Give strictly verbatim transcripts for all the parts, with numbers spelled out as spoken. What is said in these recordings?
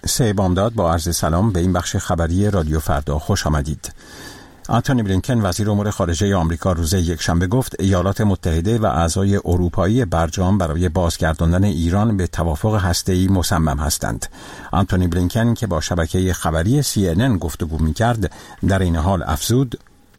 سه بامداد با عرض سلام به این بخش خبری رادیو فردا خوش آمدید. آنتونی بلینکن وزیر امور خارجه آمریکا روز یکشنبه گفت ایالات متحده و اعضای اروپایی برجام برای بازگرداندن ایران به توافق هسته‌ای مصمم هستند. آنتونی بلینکن که با شبکه خبری سی ان ان گفتگو می‌کرد در این حال افزود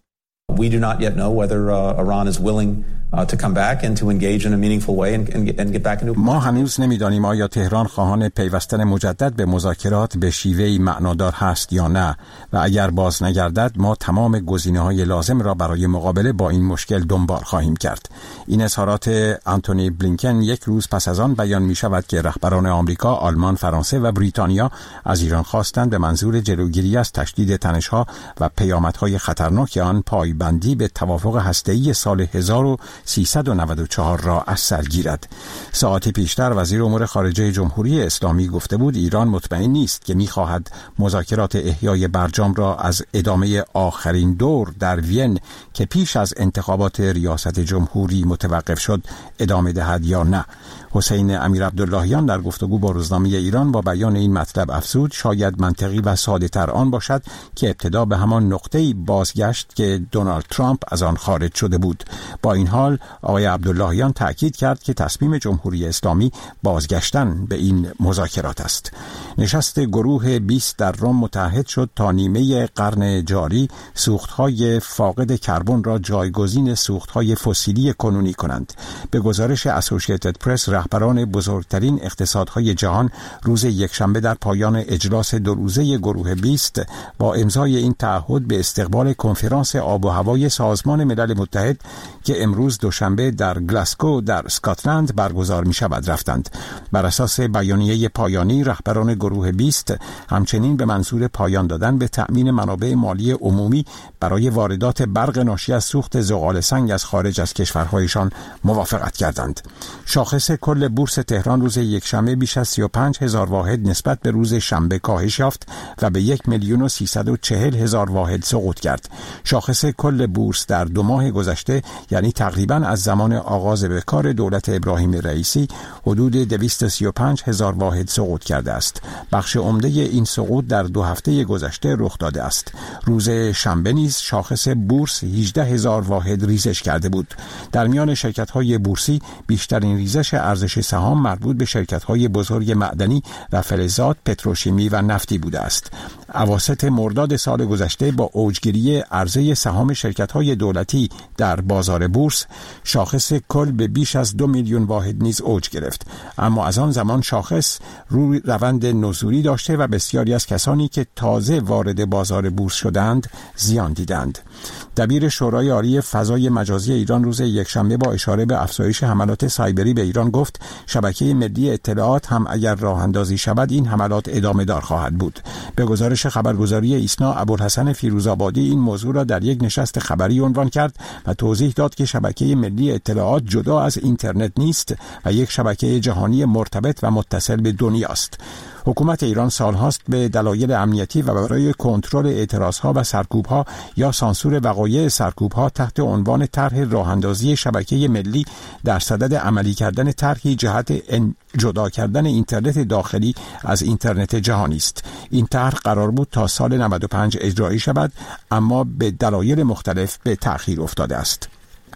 We do not yet know whether uh, Iran is willing uh, to come back and to engage in a meaningful way and, and, get, and get back into. ما هنوز نمی‌دانیم آیا تهران خواهان پیوستن مجدد به مذاکرات به شیوهی معنادار هست یا نه و اگر باز نگردد ما تمام گزینه‌های لازم را برای مقابله با این مشکل دنبال خواهیم کرد. این اظهارات آنتونی بلینکن یک روز پس از آن بیان می‌شود که رهبران آمریکا، آلمان، فرانسه و بریتانیا از ایران خواستند به منظور جلوگیری از تشدید تنش‌ها و پیامدهای خطرناک آن پایبندی به توافق هسته‌ای سال هزار و سیصد و نود و چهار را از سر گیرد. ساعتی پیشتر وزیر امور خارجه جمهوری اسلامی گفته بود ایران مطمئن نیست که می‌خواهد مذاکرات احیای برجام را از ادامه آخرین دور در وین که پیش از انتخابات ریاست جمهوری متوقف شد ادامه دهد یا نه. حسین امیرعبداللهیان در گفتگو با روزنامه ایران با بیان این مطلب افزود شاید منطقی و ساده تر آن باشد که ابتدا به همان نقطه‌ای بازگشت که دونالد ترامپ از آن خارج شده بود. با این حال آقای عبداللهیان تأکید کرد که تصمیم جمهوری اسلامی بازگشتن به این مذاکرات است. نشست گروه بیست در روم متحد شد تا نیمه قرن جاری سوختهای فاقد کربن را جایگزین سوختهای فسیلی کنونی کنند. به گزارش اسوسییتد پرس رهبران بزرگترین اقتصادهای جهان روز یکشنبه در پایان اجلاس دو روزه گروه بیست با امضای این تعهد به استقبال کنفرانس آب و هوای سازمان ملل متحد که امروز دوشنبه در گلاسگو در اسکاتلند برگزار می شود رفتند. بر اساس بیانیه پایانی رهبران گروه بیست همچنین به منظور پایان دادن به تأمین منابع مالی عمومی برای واردات برق ناشی از سوخت زغال سنگ از خارج از کشورهایشان موافقت کردند. شاخص کل بورس تهران روز یکشنبه بیش از سی و پنج هزار واحد نسبت به روز شنبه کاهش یافت و به یک میلیون و سیصد و چهل هزار واحد سقوط کرد. شاخص کل بورس در دو ماه گذشته یعنی تقریباً از زمان آغاز به کار دولت ابراهیم رئیسی حدود دویست و سی و پنج هزار واحد سقوط کرده است. بخش عمده این سقوط در دو هفته گذشته رخ داده است. روز شنبه نیز شاخص بورس هجده هزار واحد ریزش کرده بود. در میان شرکت‌های بورسی بیشترین ریزش ارزش سهام مربوط به شرکت‌های بزرگ معدنی و فلزات، پتروشیمی و نفتی بوده است. اواسط مرداد سال گذشته با اوجگیری عرضه سهام شرکت‌های دولتی در بازار بورس شاخص کل به بیش از دو میلیون واحد نیز اوج گرفت، اما از آن زمان شاخص روی روند نزولی داشته و بسیاری از کسانی که تازه وارد بازار بورس شدند زیان دیدند. دبیر شورای عالی فضای مجازی ایران روز یکشنبه با اشاره به افزایش حملات سایبری به ایران گفت شبکه ملی اطلاعات هم اگر راه اندازی شود این حملات ادامه دار خواهد بود. به گزارش خبرگزاری ایسنا ابوالحسن فیروزآبادی این موضوع را در یک نشست خبری عنوان کرد و توضیح داد که شبکه ملی اطلاعات جدا از اینترنت نیست و یک شبکه جهانی مرتبط و متصل به دنیاست. حکومت ایران سالهاست به دلایل امنیتی و برای کنترل اعتراضها و سرکوبها یا سانسور وقایع سرکوبها تحت عنوان طرح راهاندازی شبکه ملی در صدد عملی کردن طرحی جهت جدا کردن اینترنت داخلی از اینترنت جهانی است. این طرح قرار بود تا سال نود و پنج اجرایی شود اما به دلایل مختلف به تأخیر افتاده است.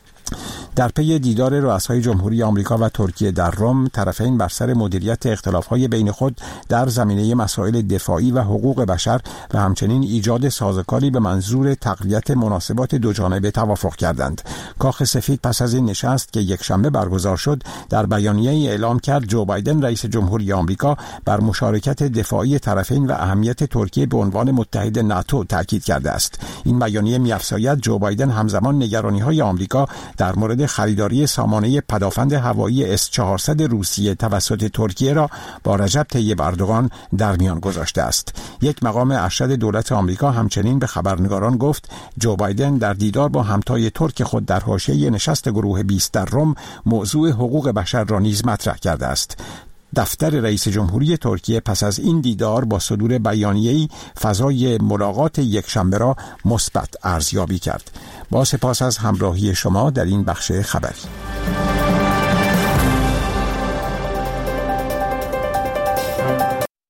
در پی دیدار رؤسای جمهوری آمریکا و ترکیه در روم، طرفین بر سر مدیریت اختلاف‌های بین خود در زمینه مسائل دفاعی و حقوق بشر و همچنین ایجاد سازوکاری به منظور تقویت مناسبات دوجانبه توافق کردند. کاخ سفید پس از این نشست که یکشنبه برگزار شد، در بیانیه‌ای اعلام کرد جو بایدن رئیس جمهوری آمریکا بر مشارکت دفاعی طرفین و اهمیت ترکیه به عنوان متحد ناتو تاکید کرده است. این بیانیه می‌افزاید جو بایدن همزمان نگرانی‌های آمریکا در مورد خریداری سامانه پدافند هوایی اس چهارصد روسیه توسط ترکیه را با رجب طیب اردوغان در میان گذاشته است. یک مقام ارشد دولت آمریکا همچنین به خبرنگاران گفت جو بایدن در دیدار با همتای ترک خود در حاشیه نشست گروه بیست در روم موضوع حقوق بشر را نیز مطرح کرده است. دفتر رئیس جمهوری ترکیه پس از این دیدار با صدور بیانیه‌ای فضای ملاقات یکشنبه را مثبت ارزیابی کرد. با سپاس از همراهی شما در این بخش خبری.